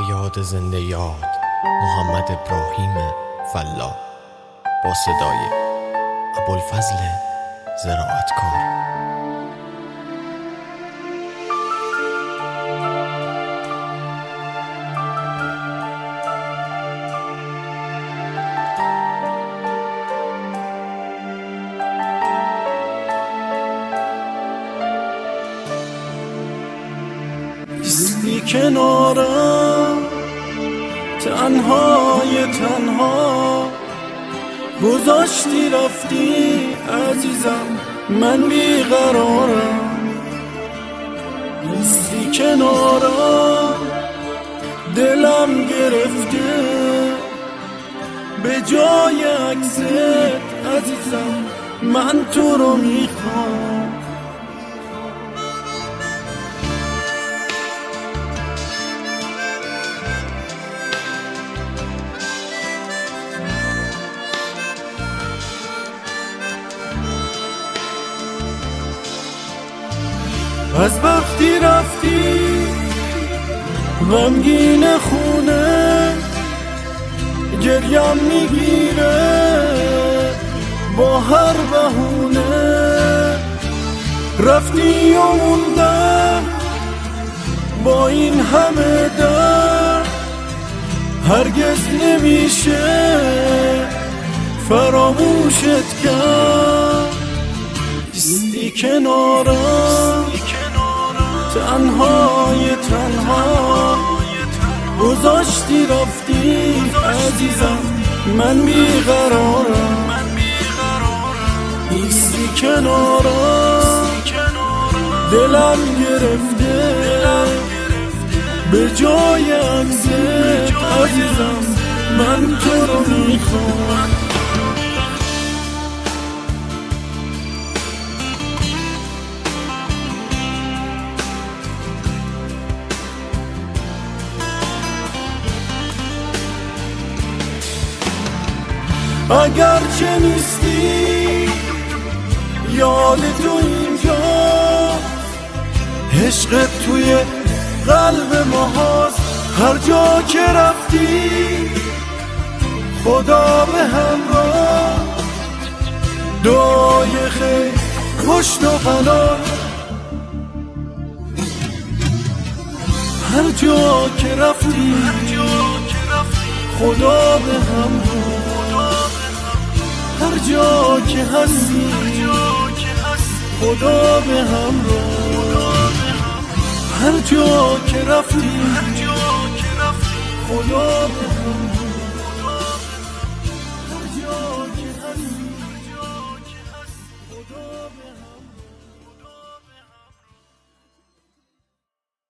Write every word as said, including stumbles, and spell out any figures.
به یاد زنده یاد محمد ابراهیم فلاح با صدای ابوالفضل زراعتکار. ایستی کنارم تنهای تنها، گذاشتی رفتی عزیزم من بیقرارم. ایستی کنارم دلم گرفته به جای عکست عزیزم من تو رو میخوام. از وقتی رفتی غمگین خونه، گریم میگیره با هر بهونه. رفتی و موندم با این همه درد، هرگز نمیشه فراموشت کرد. ایستی کنارم تنهای تنها، گذاشتی رفتی عزیزم من بیقرارم. ایستی کنارم دلم گرفته به جای عکست عزیزم من تو رو میخوام. اگر چه نیستی یاد تو اینجا، عشقت توی قلب ما هست. هر جا که رفتی خدا به همراه، دعای خیر پشت و پناه. هر جا که رفتی خدا به همراه، هر جا که هستی خدا به همراه. هر جا که رفتی خدا به همراه، هر جا که هستی خدا به همراه.